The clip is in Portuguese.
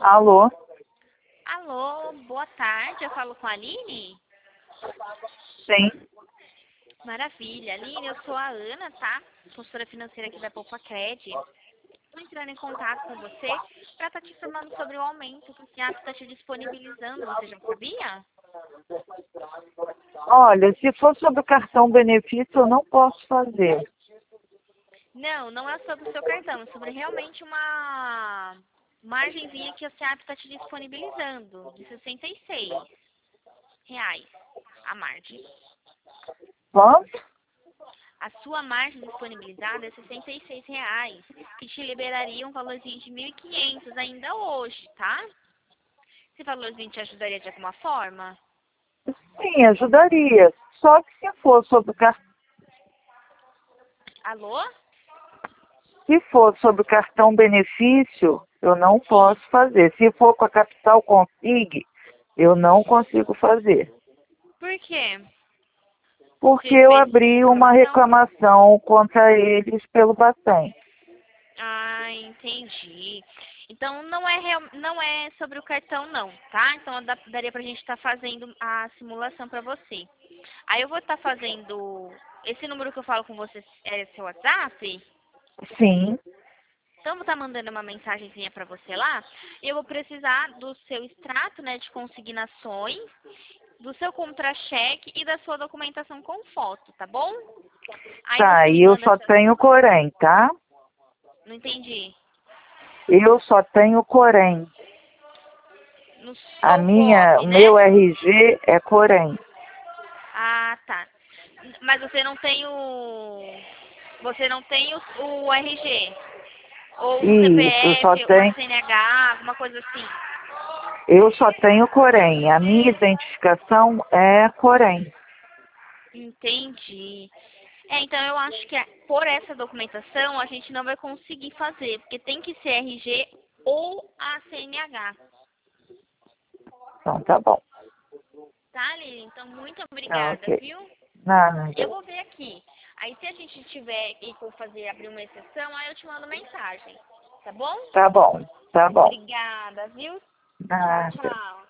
Alô? Alô, boa tarde, eu falo com a Aline? Sim. Maravilha, Aline, eu sou a Ana, tá? Consultora financeira aqui da Poupa-Cred. Estou entrando em contato com você para estar te informando sobre o aumento que o SEAP está te disponibilizando, você já sabia? Olha, se for sobre o cartão benefício, eu não posso fazer. Não, não é sobre o seu cartão, é sobre realmente uma margenzinha que o SEAP está te disponibilizando, de R$ 66 a margem. Quanto? A sua margem disponibilizada é R$ 66, que te liberaria um valorzinho de 1.500 ainda hoje, tá? Esse valorzinho te ajudaria de alguma forma? Sim, ajudaria. Só que Alô? se for sobre o cartão benefício, eu não Sim. posso fazer. Se for com a Capital Consig, eu não consigo fazer. Por quê? Porque Você eu fez abri uma reclamação? reclamação contra eles pelo Bacen. Ah, entendi. Então não é sobre o cartão não, tá? Então daria pra gente estar fazendo a simulação pra você. Aí eu vou estar fazendo. Esse número que eu falo com você é seu WhatsApp? Sim. Então, eu vou estar mandando uma mensagenzinha para você lá. E eu vou precisar do seu extrato, né, de consignações, do seu contra-cheque e da sua documentação com foto, tá bom? Aí Tá, você e me eu manda só essas... tenho Corém, tá? Não entendi. Eu só tenho Corém. No Solgov, O né? meu RG é Corém. Ah, tá. Mas você não tem o RG. Ou o Isso, CPF, uma CNH, alguma coisa assim. eu só tenho Corém. A minha identificação é Corém. Entendi. Então eu acho que por essa documentação a gente não vai conseguir fazer, porque tem que ser RG ou a CNH. Então tá bom. Tá, Lili? Então muito Tá, obrigada, ok. viu? Eu Nada. vou ver aqui. Aí se a gente tiver e for abrir uma exceção, aí eu te mando mensagem. Tá bom? Tá bom, tá bom. Obrigada, viu? Tchau, Nada. tchau.